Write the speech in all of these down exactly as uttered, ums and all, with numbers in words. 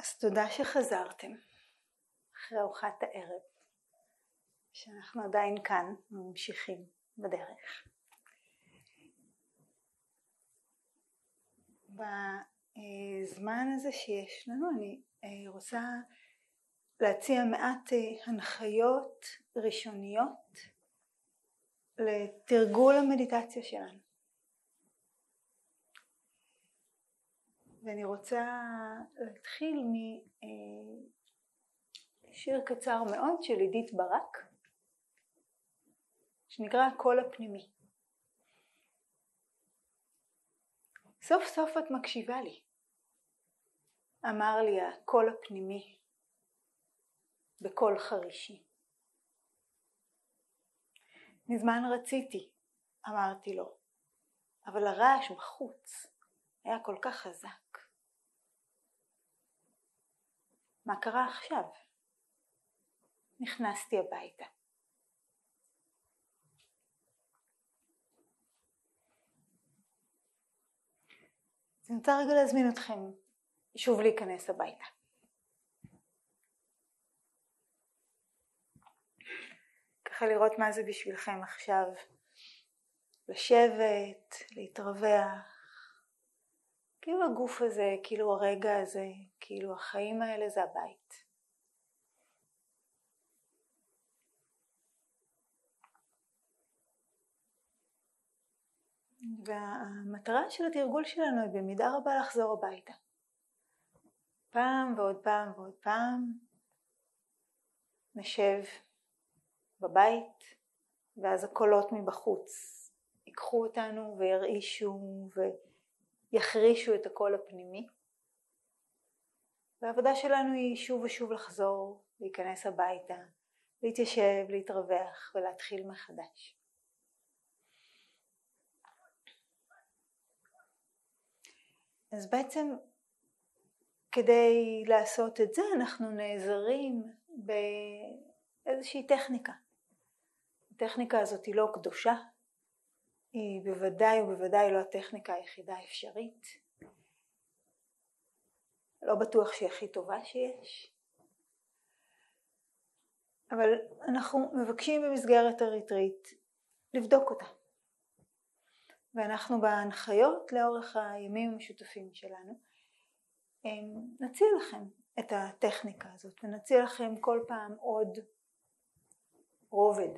אז תודה שחזרתם אחרי ארוחת הערב, שאנחנו עדיין כאן ממשיכים בדרך. בזמן הזה שיש לנו אני רוצה להציע מעט הנחיות ראשוניות לתרגול המדיטציה שלנו. ואני רוצה להתחיל משיר קצר מאוד של עידית ברק, שנקרא הקול הפנימי. סוף סוף את מקשיבה לי, אמר לי הקול הפנימי בקול חרישי. מזמן רציתי, אמרתי לו, אבל הרעש בחוץ היה כל כך חזק. מה קרה עכשיו? נכנסתי הביתה. אני רוצה רגע להזמין אתכם שוב להיכנס הביתה. ככה לראות מה זה בשבילכם עכשיו. לשבת, להתרווח. כאילו הגוף הזה, כאילו הרגע הזה, כאילו החיים האלה זה הבית. והמטרה של התרגול שלנו היא במידה רבה לחזור הביתה. פעם ועוד פעם ועוד פעם נשב בבית, ואז הקולות מבחוץ ייקחו אותנו וירעישו ויחרישו את הקול הפנימי. והעבודה שלנו היא שוב ושוב לחזור, להיכנס הביתה, להתיישב, להתרווח ולהתחיל מחדש. אז בעצם כדי לעשות את זה אנחנו נעזרים באיזושהי טכניקה. הטכניקה הזאת היא לא קדושה, היא בוודאי ובוודאי לא הטכניקה היחידה האפשרית. לא בטוח שהיא הכי טובה שיש. אבל אנחנו מבקשים במסגרת הריטריט לבדוק אותה. ואנחנו בהנחיות לאורך הימים המשותפים שלנו נציע לכם את הטכניקה הזאת ונציע לכם כל פעם עוד רובד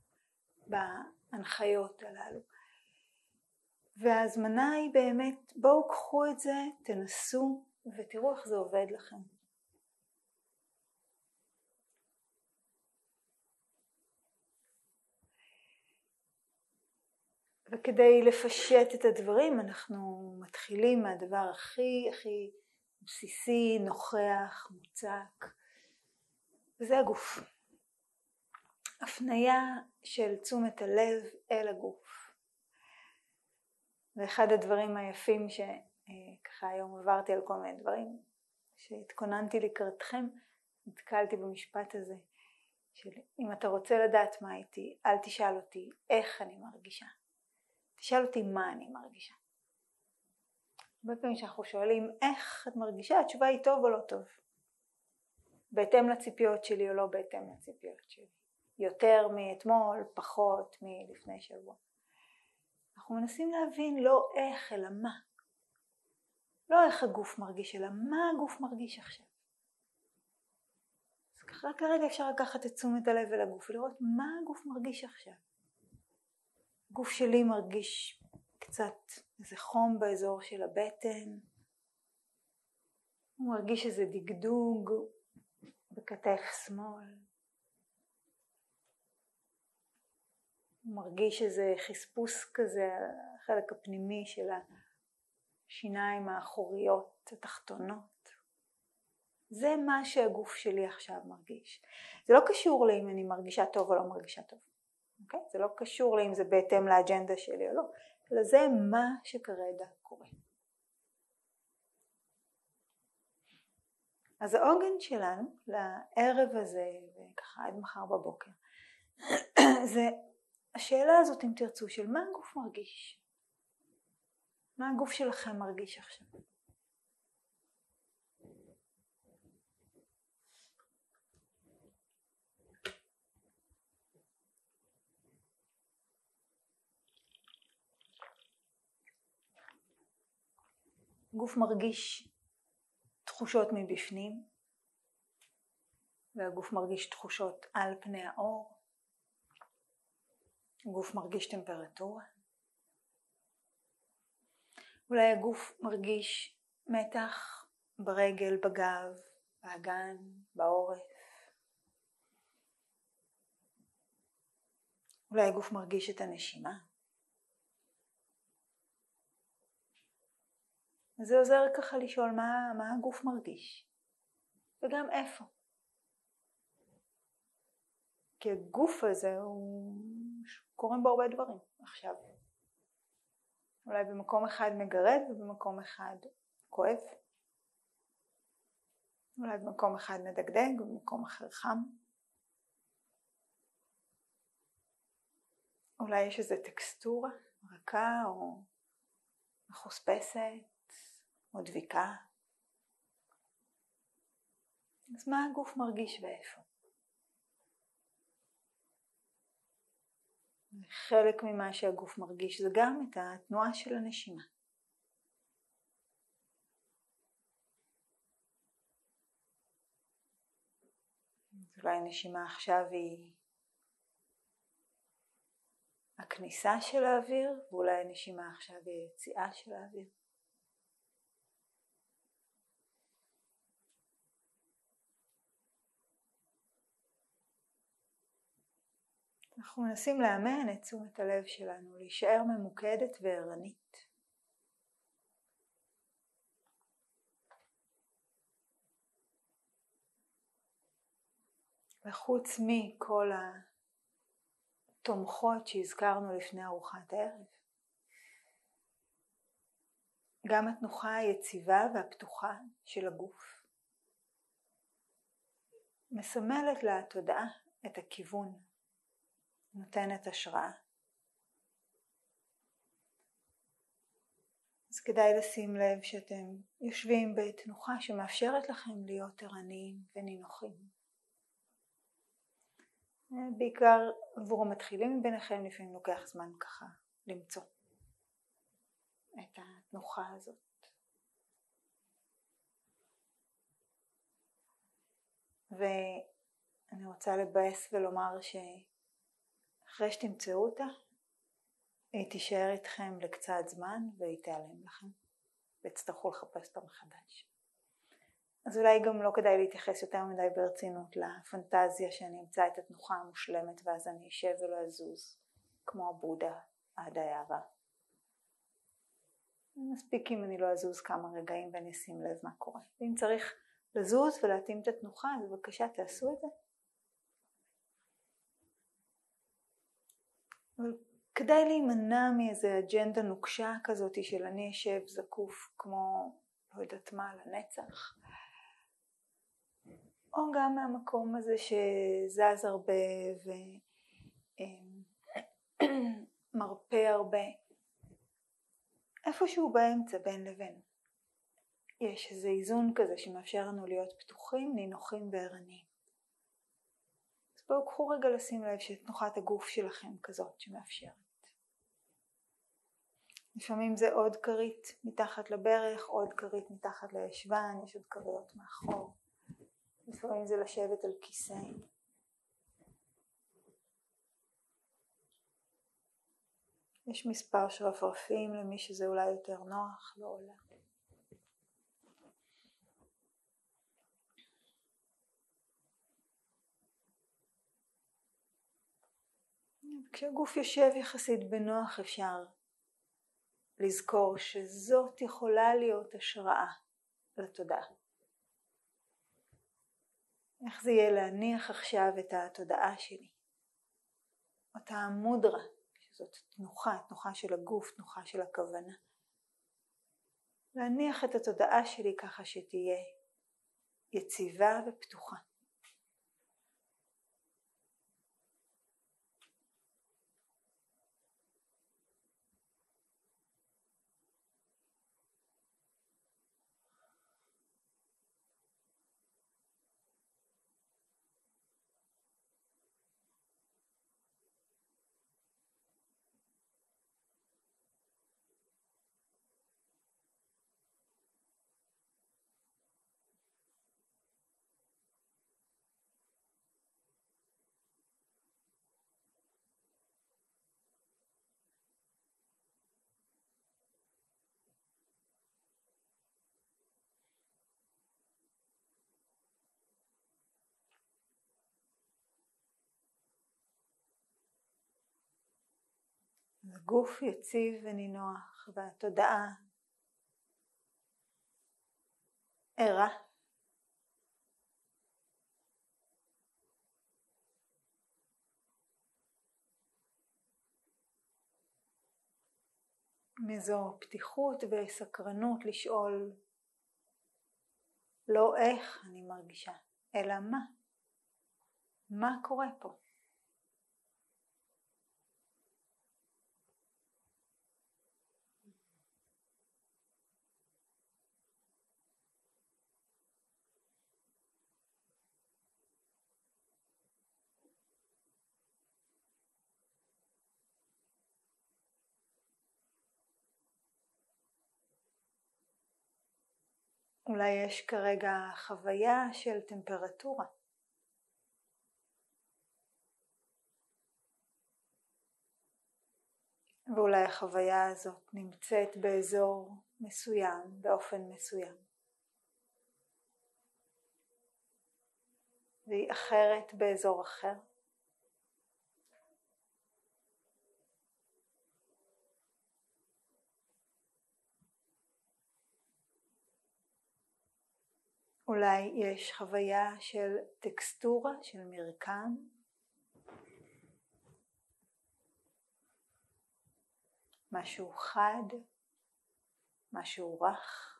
בהנחיות הללו. וההזמנה היא באמת, בואו קחו את זה, תנסו ותראו איך זה עובד לכם. וכדי לפשט את הדברים אנחנו מתחילים מהדבר הכי הכי בסיסי, נוכח, מוצק, וזה הגוף. הפניה של תשומת הלב אל הגוף. ואחד הדברים היפים שככה היום עברתי על כל מיני דברים, שהתכוננתי לקראתכם, נתקלתי במשפט הזה, של אם אתה רוצה לדעת מה איתי, אל תשאל אותי איך אני מרגישה. תשאל אותי מה אני מרגישה. הרבה פעמים שאנחנו שואלים איך את מרגישה, התשובה היא טוב או לא טוב. בהתאם לציפיות שלי או לא בהתאם לציפיות שלי. יותר מאתמול, פחות מלפני שבוע. אנחנו מנסים להבין לא איך אלא מה. לא איך הגוף מרגיש אלא מה הגוף מרגיש עכשיו. אז ככה כרגע אפשר לקחת את תשומת הלב אל הגוף ולראות מה הגוף מרגיש עכשיו. הגוף שלי מרגיש קצת איזה חום באזור של הבטן. הוא מרגיש איזה דגדוג בכתף שמאל. הוא מרגיש איזה חספוס כזה, החלק הפנימי של השיניים האחוריות, התחתונות. זה מה שהגוף שלי עכשיו מרגיש. זה לא קשור לאם אני מרגישה טוב או לא מרגישה טוב. אוקיי? זה לא קשור לאם זה בהתאם לאג'נדה שלי או לא. אלא זה מה שכרגע קורה. אז העוגן שלנו לערב הזה, וככה עד מחר בבוקר, זה השאלה הזאת אם תרצו של מה הגוף מרגיש. מה הגוף שלכם מרגיש עכשיו? הגוף מרגיש תחושות מבפנים, והגוף מרגיש תחושות על פני האור. הגוף מרגיש טמפרטורה. אולי הגוף מרגיש מתח ברגל, בגב, באגן, בעורף. אולי הגוף מרגיש את הנשימה. אז זה עוזר ככה לשאול מה, מה הגוף מרגיש, וגם איפה. כי הגוף הזה הוא קוראים בו הרבה דברים עכשיו. אולי במקום אחד מגרד ובמקום אחד כואב. אולי במקום אחד מדגדג ובמקום אחר חם. אולי יש איזו טקסטורה רכה או מחוספסת או דביקה. אז מה הגוף מרגיש ואיפה? חלק ממה שהגוף מרגיש זה גם את התנועה של הנשימה. אולי הנשימה עכשיו היא הכניסה של האוויר, ואולי הנשימה עכשיו היא היציאה של האוויר. אנחנו מנסים לאמן את תשומת הלב שלנו, להישאר ממוקדת וערנית. וחוץ מכל התומכות שהזכרנו לפני ארוחת הערב, גם התנוחה היציבה והפתוחה של הגוף מסמלת לתודעה את הכיוון, נותנת השראה. אז כדאי לשים לב שאתם יושבים בתנוחה שמאפשרת לכם להיות ערניים ונינוחים. בעיקר עבור המתחילים מביניכם לפעמים לוקח זמן ככה למצוא את התנוחה הזאת. ואני רוצה לבאס ולומר שאחרי שתמצאו אותה, היא תישאר איתכם לקצת זמן והיא תיעלם לכם, ותצטרכו לחפש אותה מחדש. אז אולי גם לא כדאי להתייחס יותר מדי ברצינות לפנטזיה שאני אמצא את התנוחה המושלמת ואז אני אשב ולא אזוז כמו הבודה עד הערה. מספיק אם אני לא אזוז כמה רגעים ואני אשים לב מה קורה. ואם צריך לזוז ולהתאים את התנוחה, אז בבקשה תעשו את זה. אבל כדאי להימנע מאיזו אג'נדה נוקשה כזאת של אני אשב זקוף כמו לא יודעת מה לנצח. או גם מהמקום הזה שזז הרבה ומרפא הרבה. איפשהו באמצע בין לבין. יש איזה איזון כזה שמאפשר לנו להיות פתוחים, נינוחים וערניים. אז בואו קחו רגע לשים לב שתנוחת הגוף שלכם כזאת שמאפשרת. לפעמים זה עוד כרית מתחת לברך, עוד כרית מתחת לישבן, יש עוד כריות מאחור. לפעמים זה לשבת על כיסא. יש מספר שרפרפים למי שזה אולי יותר נוח, לא עולה. כשהגוף יושב יחסית בנוח אפשר לזכור שזאת יכולה להיות השראה לתודעה. איך זה יהיה להניח עכשיו את התודעה שלי, אותה המודרה, שזאת תנוחה, תנוחה של הגוף, תנוחה של הכוונה. להניח את התודעה שלי ככה שתהיה יציבה ופתוחה. הגוף יציב ונינוח והתודעה ערה. מזו פתיחות וסקרנות לשאול לא איך אני מרגישה, אלא מה. מה קורה פה? אולי יש כרגע חוויה של טמפרטורה. ואולי החוויה הזאת נמצאת באזור מסוים, באופן מסוים. והיא אחרת באזור אחר. אולי יש חוויה של טקסטורה, של מרקם. משהו חד, משהו רך.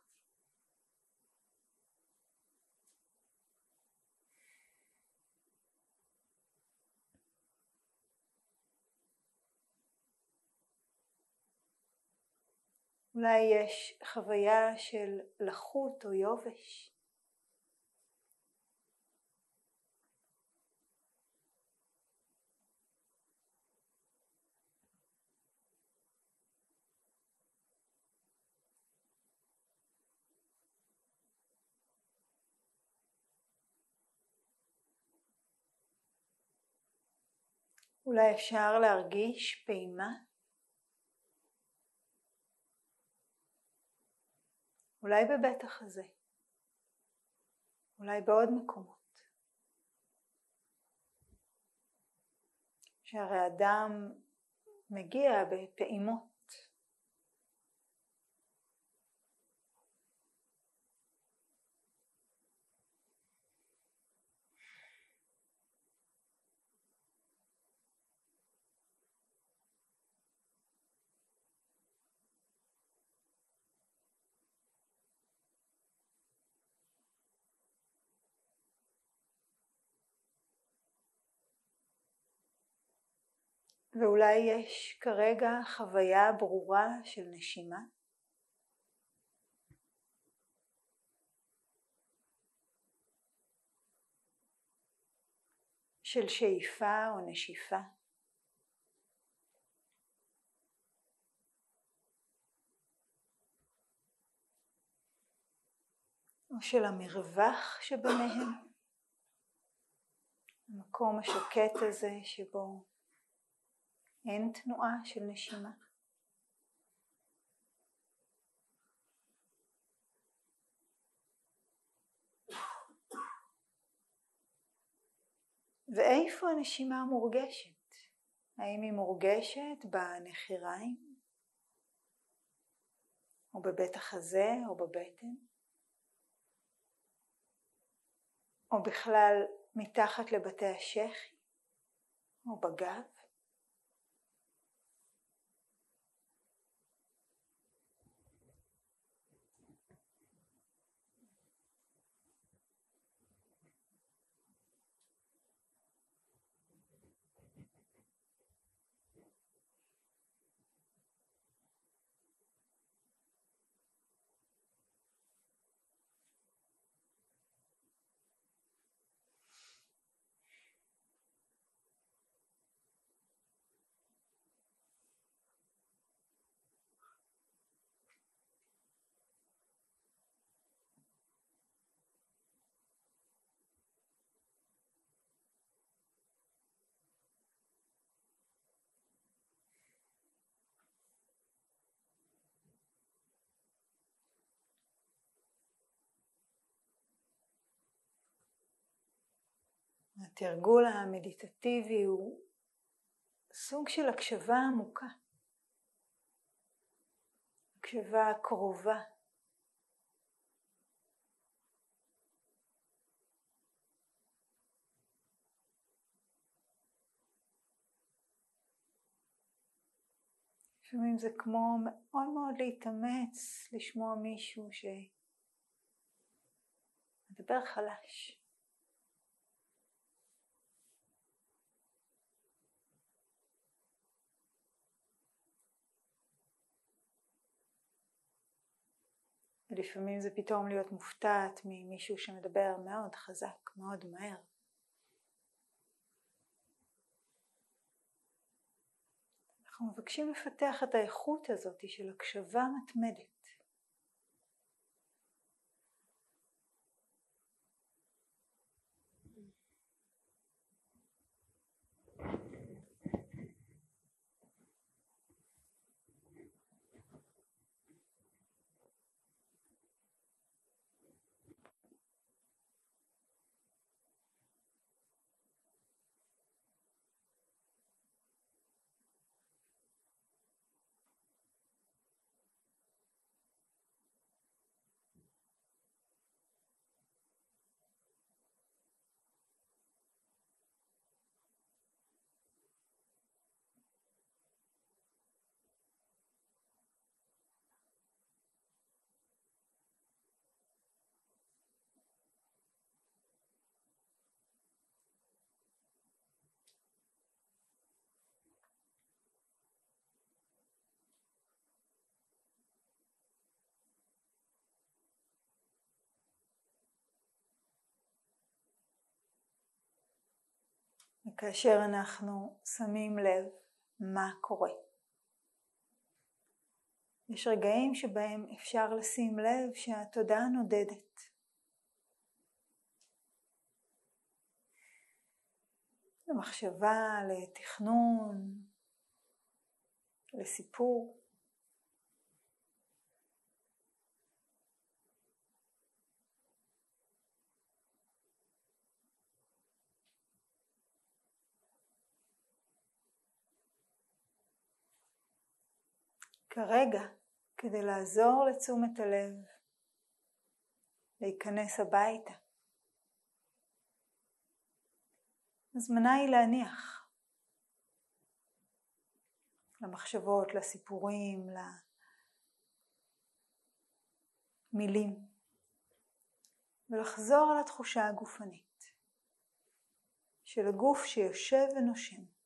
אולי יש חוויה של לחות או יובש. אולי אפשר להרגיש פעימה. אולי בבית החזה. אולי בעוד מקומות. שהרי אדם מגיע בפעימות. ואולי יש כרגע חוויה ברורה של נשימה. של שאיפה או נשיפה. או של המרווח שביניהם. המקום השקט הזה שבו אין תנועה של נשימה. ואיפה הנשימה מורגשת? האם היא מורגשת בנחיריים? או בבית החזה או בבטן? או בכלל מתחת לבתי השחי? או בגב? התרגול המדיטטיבי הוא סוג של הקשבה עמוקה. הקשבה קרובה. לפעמים זה כמו מאוד מאוד להתאמץ לשמוע מישהו שמדבר חלש. ולפעמים זה פתאום להיות מופתעת ממישהו שמדבר מאוד חזק, מאוד מהר. אנחנו מבקשים לפתח את האיכות הזאת של הקשבה מתמדת. וכאשר אנחנו שמים לב מה קורה. יש רגעים שבהם אפשר לשים לב שהתודעה נודדת. למחשבה, לתכנון, לסיפור. כרגע, כדי לעזור לתשומת הלב, להיכנס הביתה, הזמנה היא להניח למחשבות, לסיפורים, למילים, ולחזור על התחושה הגופנית של הגוף שיושב ונושם.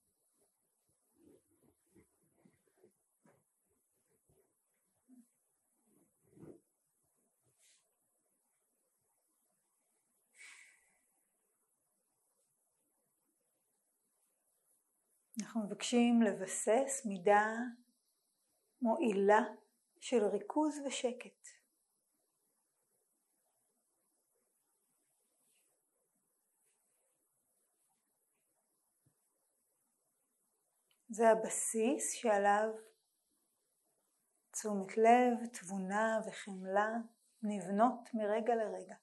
אנחנו מבקשים לבסס מידה מועילה של ריכוז ושקט. זה הבסיס שעליו תשומת לב, תבונה וחמלה נבנות מרגע לרגע.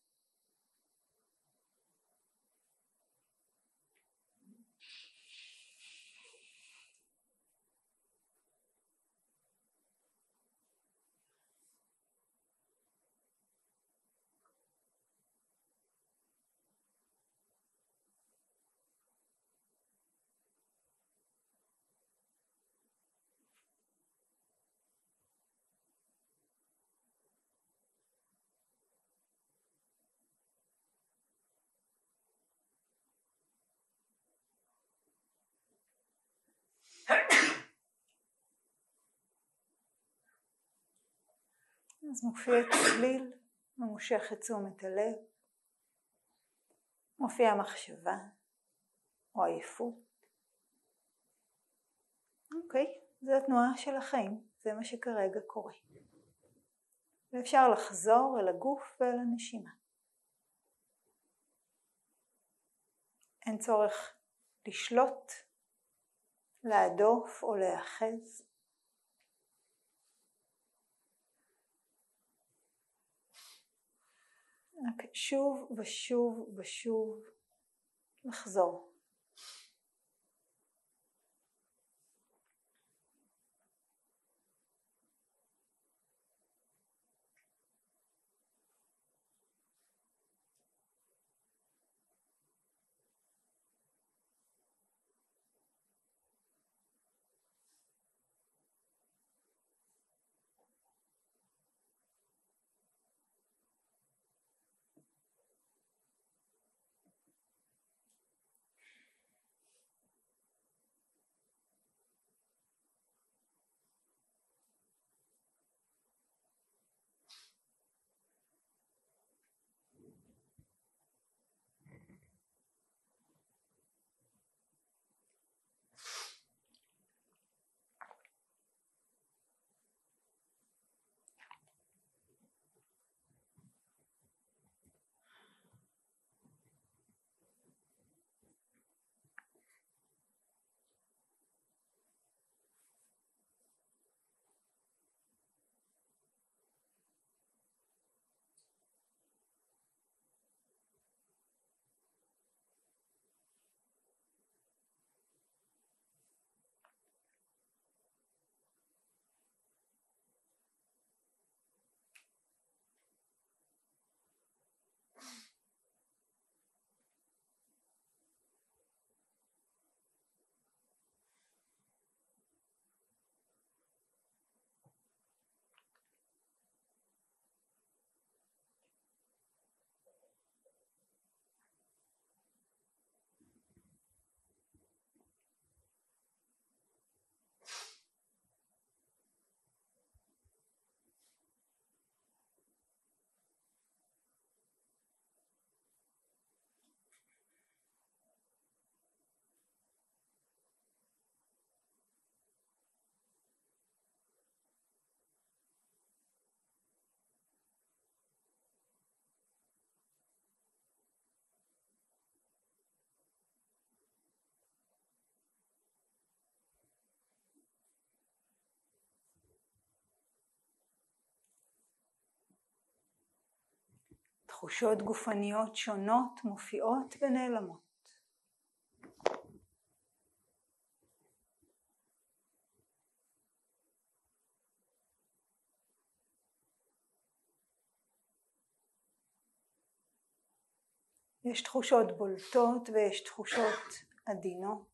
אז מופיע צליל, ממושך את תשומת הלב, מופיעה מחשבה או עייפות. אוקיי, זו התנועה של החיים, זה מה שכרגע קורה. ואפשר לחזור אל הגוף ואל הנשימה. אין צורך לשלוט, להדוף או להאחז. רק שוב ושוב ושוב לחזור. תחושות גופניות שונות מופיעות ונעלמות. יש תחושות בולטות ויש תחושות עדינות.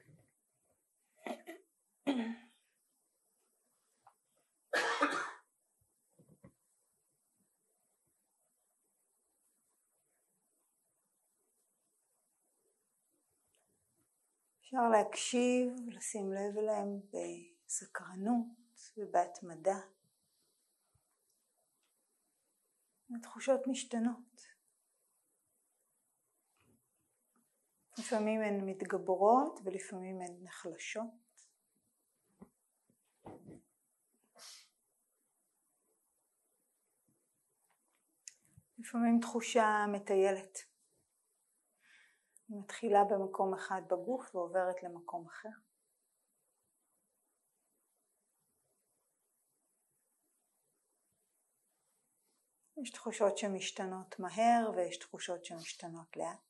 אפשר להקשיב, לשים לב אליהם בסקרנות ובהתמדה. התחושות משתנות. לפעמים הן מתגברות ולפעמים הן נחלשות. לפעמים תחושה מטיילת. היא מתחילה במקום אחד בגוף ועוברת למקום אחר. יש תחושות שמשתנות מהר ויש תחושות שמשתנות לאט.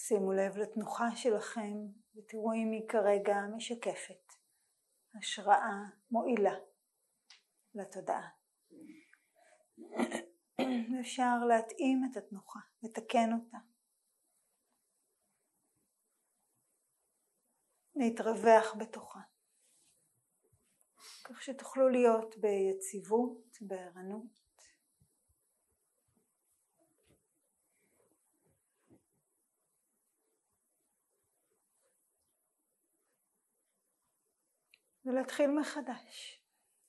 שימו לב לתנוחה שלכם ותראו אם היא כרגע משקפת השראה מועילה לתודעה. אפשר להתאים את התנוחה, לתקן אותה, להתרווח בתוכה, כך שתוכלו להיות ביציבות, בערנות. ולהתחיל מחדש.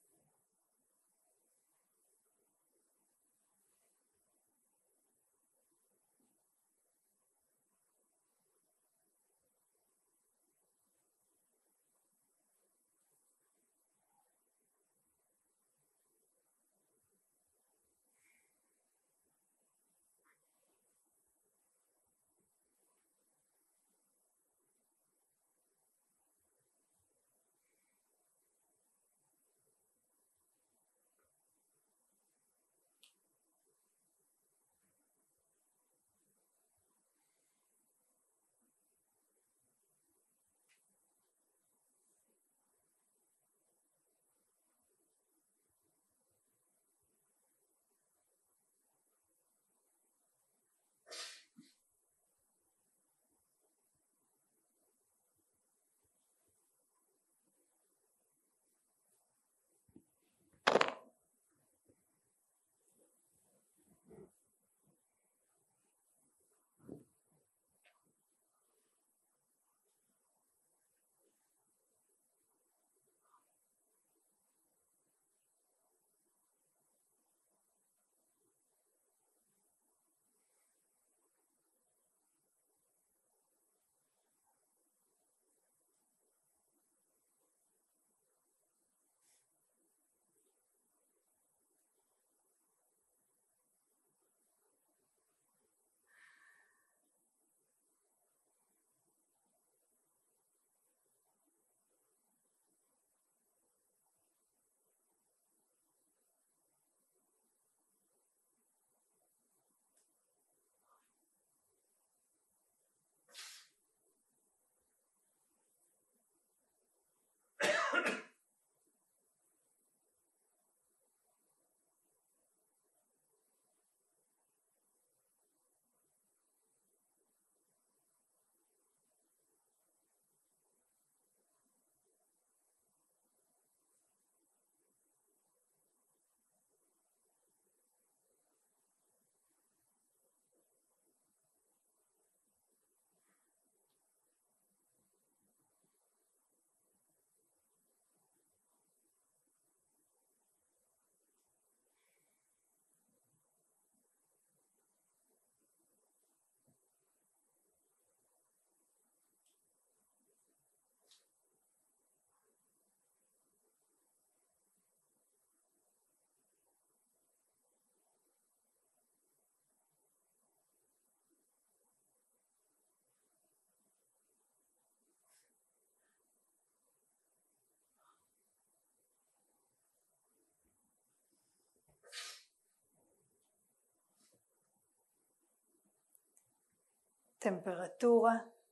טמפרטורה,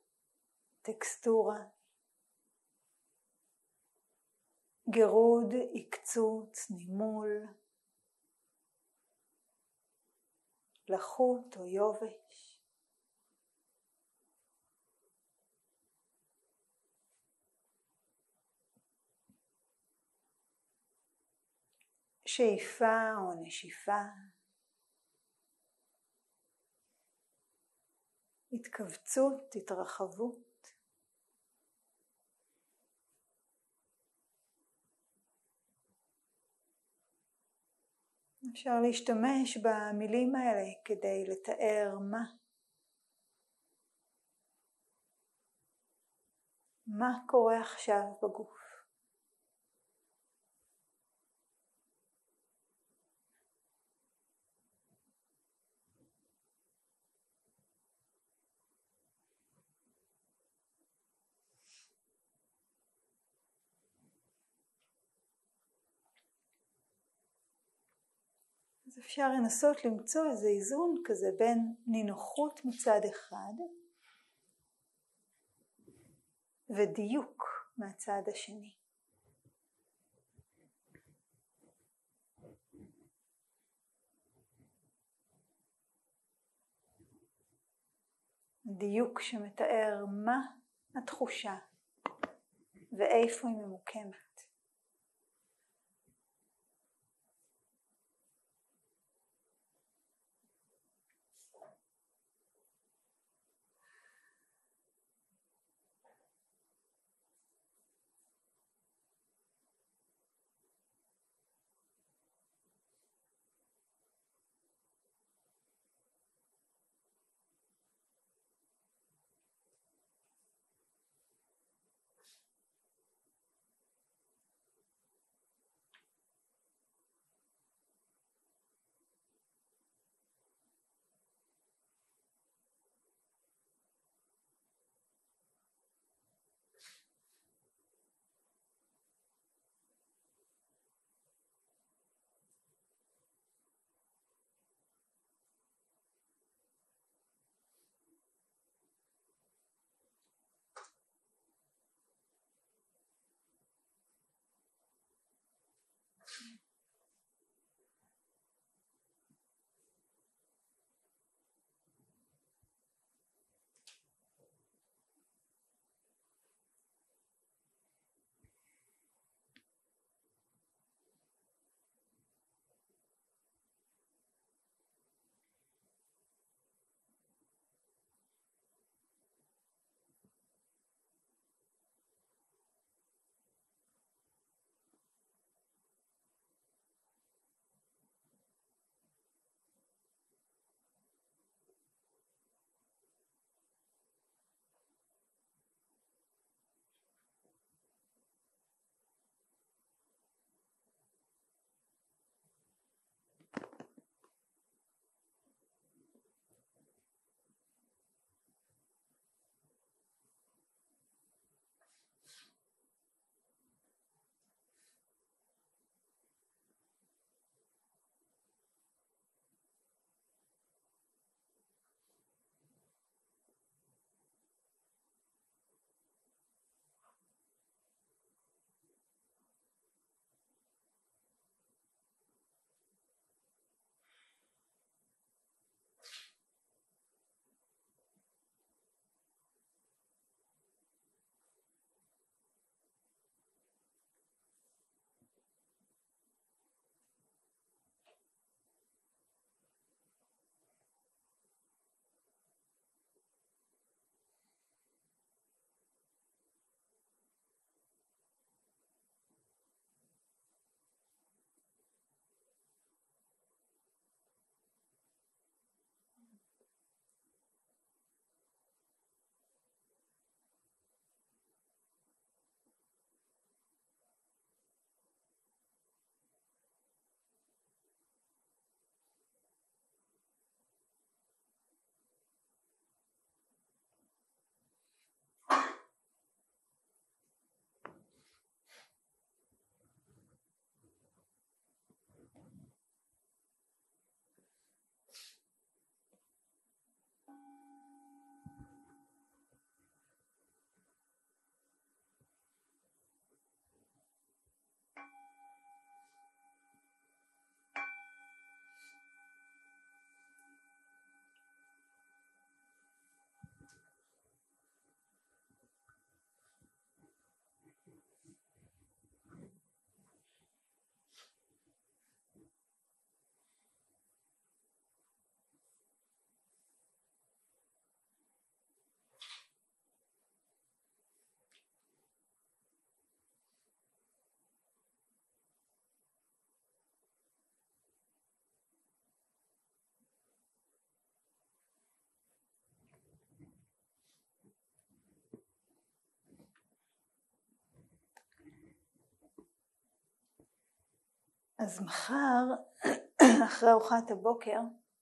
טקסטורה, גירוד, עקצוץ, נימול, לחות או יובש. שאיפה או נשיפה. התכווצות, התרחבות. אפשר להשתמש במילים האלה כדי לתאר מה. מה קורה עכשיו בגוף. אז אפשר לנסות למצוא איזה איזון כזה בין נינוחות מצד אחד ודיוק מהצד השני. דיוק שמתאר מה התחושה ואיפה היא ממוקמת. אז מחר, אחרי ארוחת הבוקר,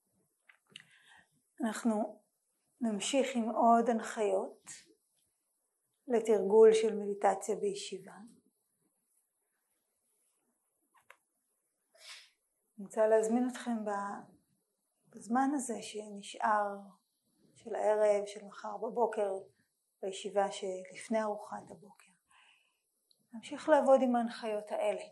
אנחנו נמשיך עם עוד הנחיות לתרגול של מדיטציה בישיבה. אני רוצה להזמין אתכם בזמן הזה שנשאר, של הערב, של מחר בבוקר, בישיבה שלפני ארוחת הבוקר. נמשיך לעבוד עם ההנחיות האלה,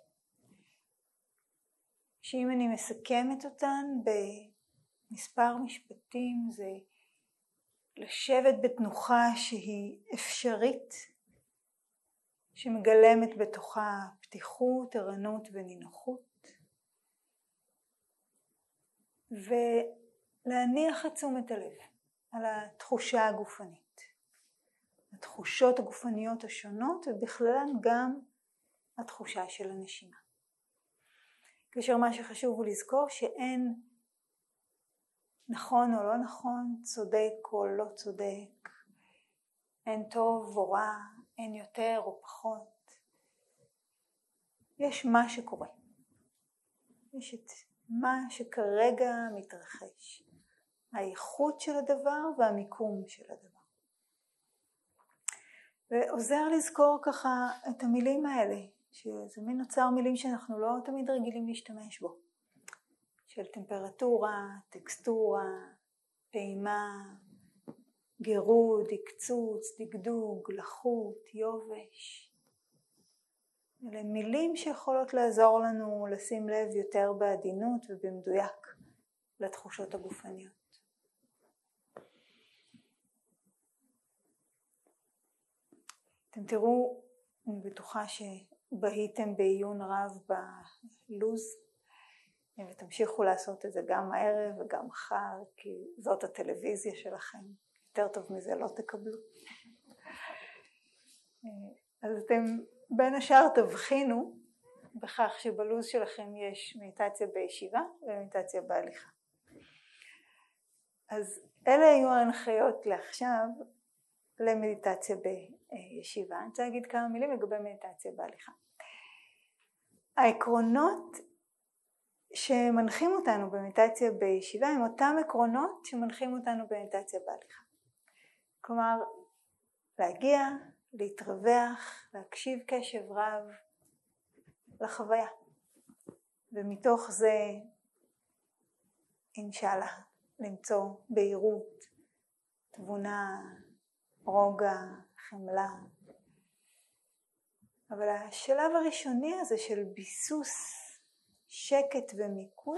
שאם אני מסכמת אותן במספר משפטים, זה לשבת בתנוחה שהיא אפשרית, שמגלמת בתוכה פתיחות, ערנות ונינוחות, ולהניח את תשומת הלב על התחושה הגופנית, התחושות הגופניות השונות, ובכללן גם התחושה של הנשימה. כאשר מה שחשוב הוא לזכור שאין נכון או לא נכון, צודק או לא צודק, אין טוב או רע, אין יותר או פחות. יש מה שקורה. יש את מה שכרגע מתרחש. האיכות של הדבר והמיקום של הדבר. ועוזר לזכור ככה את המילים האלה, שזה מין נוצר מילים שאנחנו לא תמיד רגילים להשתמש בו. של טמפרטורה, טקסטורה, פעימה, גירוד, הקצוץ, דגדוג, לחות, יובש. אלה מילים שיכולות לעזור לנו לשים לב יותר בעדינות ובמדויק לתחושות הגופניות. אתם תראו, אני בטוחה שבהיתם בעיון רב בלוז, ותמשיכו לעשות את זה גם הערב וגם מחר, כי זאת הטלוויזיה שלכם. יותר טוב מזה לא תקבלו. אז אתם בין השאר תבחינו בכך שבלוז שלכם יש מדיטציה בישיבה ומדיטציה בהליכה. אז אלה היו ההנחיות לעכשיו למדיטציה בישיבה. אני רוצה להגיד כמה מילים לגבי מדיטציה בהליכה. העקרונות שמנחים אותנו במדיטציה בישיבה הם אותם עקרונות שמנחים אותנו במדיטציה בהליכה. כלומר, להגיע, להתרווח, להקשיב קשב רב לחוויה. ומתוך זה, אינשאללה, למצוא בהירות, תבונה, רוגע, חמלה. אבל השלב הראשוני הזה של ביסוס, שקט ומיקוד,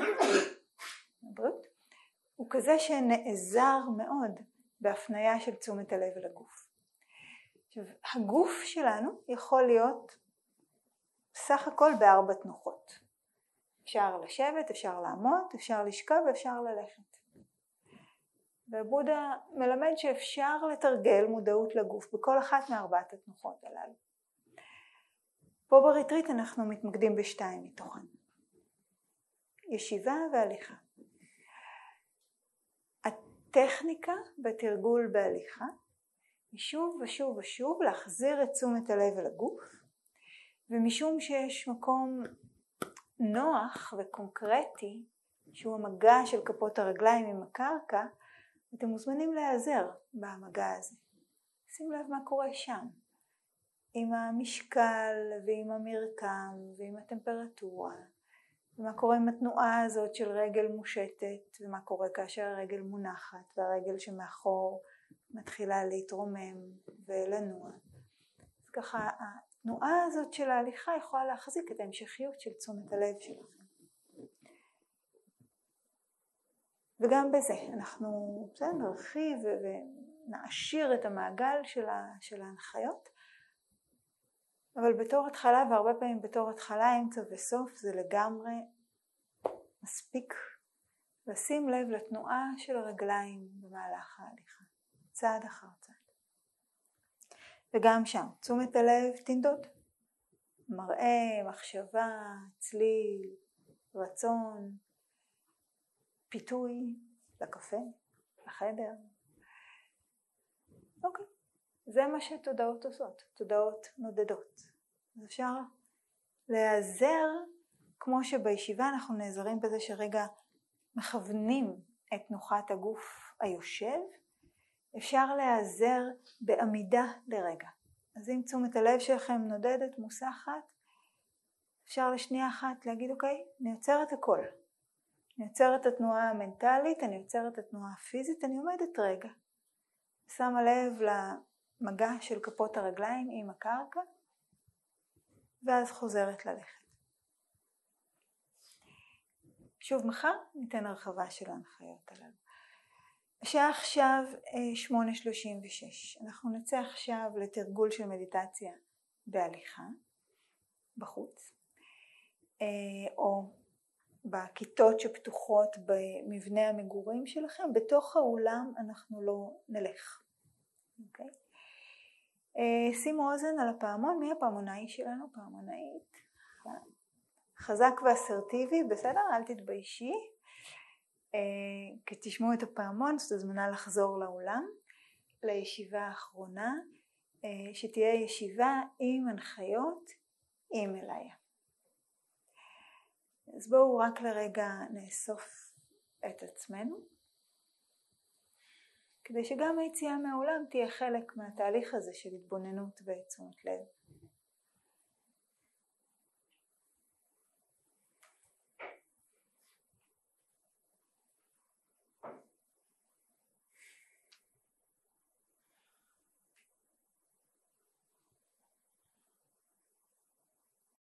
הוא כזה שנעזר מאוד בהפניה של תשומת הלב לגוף. עכשיו, הגוף שלנו יכול להיות סך הכל בארבע תנוחות. אפשר לשבת, אפשר לעמוד, אפשר לשכב ואפשר ללכת. ובודה מלמד שאפשר לתרגל מודעות לגוף בכל אחת מארבעת התנוחות הללו. פה בריטריט אנחנו מתמקדים בשתיים מתוכן. ישיבה והליכה. הטכניקה בתרגול בהליכה היא שוב ושוב ושוב להחזיר את תשומת הלב אל הגוף, ומשום שיש מקום נוח וקונקרטי שהוא המגע של כפות הרגליים עם הקרקע, אתם מוזמנים להיעזר במגע הזה. שים לב מה קורה שם, עם המשקל ועם המרקם ועם הטמפרטורה, ומה קורה עם התנועה הזאת של רגל מושטת, ומה קורה כאשר הרגל מונחת והרגל שמאחור מתחילה להתרומם ולנוע. אז ככה התנועה הזאת של ההליכה יכולה להחזיק את ההמשכיות של תשומת הלב שלכם. וגם בזה אנחנו בסדר, נרחיב ונעשיר את המעגל של, ה, של ההנחיות, אבל בתור התחלה, והרבה פעמים בתור התחלה, אמצע וסוף, זה לגמרי מספיק לשים לב לתנועה של הרגליים במהלך ההליכה, צעד אחר צעד. וגם שם, תשומת הלב תנדוד. מראה, מחשבה, צליל, רצון, פיתוי לקפה, לחדר. אוקיי, זה מה שתודעות עושות, תודעות נודדות. אז אפשר להיעזר, כמו שבישיבה אנחנו נעזרים בזה שרגע מכוונים את תנוחת הגוף היושב, אפשר להיעזר בעמידה לרגע. אז אם תשומת הלב שלכם נודדת, מוסחת, אפשר לשנייה אחת להגיד, אוקיי, אני עוצרת הכל. אני עוצרת את התנועה המנטלית, אני עוצרת את התנועה הפיזית, אני עומדת רגע. שמה לב מגע של כפות הרגליים עם הקרקע, ואז חוזרת ללכת. שוב מחר ניתן הרחבה של ההנחיות הללו. השעה עכשיו שמונה שלושים ושש. אנחנו נצא עכשיו לתרגול של מדיטציה בהליכה, בחוץ, או בכיתות שפתוחות במבנה המגורים שלכם. בתוך האולם אנחנו לא נלך. אוקיי? שימו אוזן על הפעמון. מי הפעמונאי שלנו? פעמונאית. חזק ואסרטיבי, בסדר? אל תתביישי. כי תשמעו את הפעמון, זאת הזמנה לחזור לאולם, לישיבה האחרונה, שתהיה ישיבה עם הנחיות, עם אליה. אז בואו רק לרגע נאסוף את עצמנו, כדי שגם היציאה מהאולם תהיה חלק מהתהליך הזה של התבוננות ותשומת לב.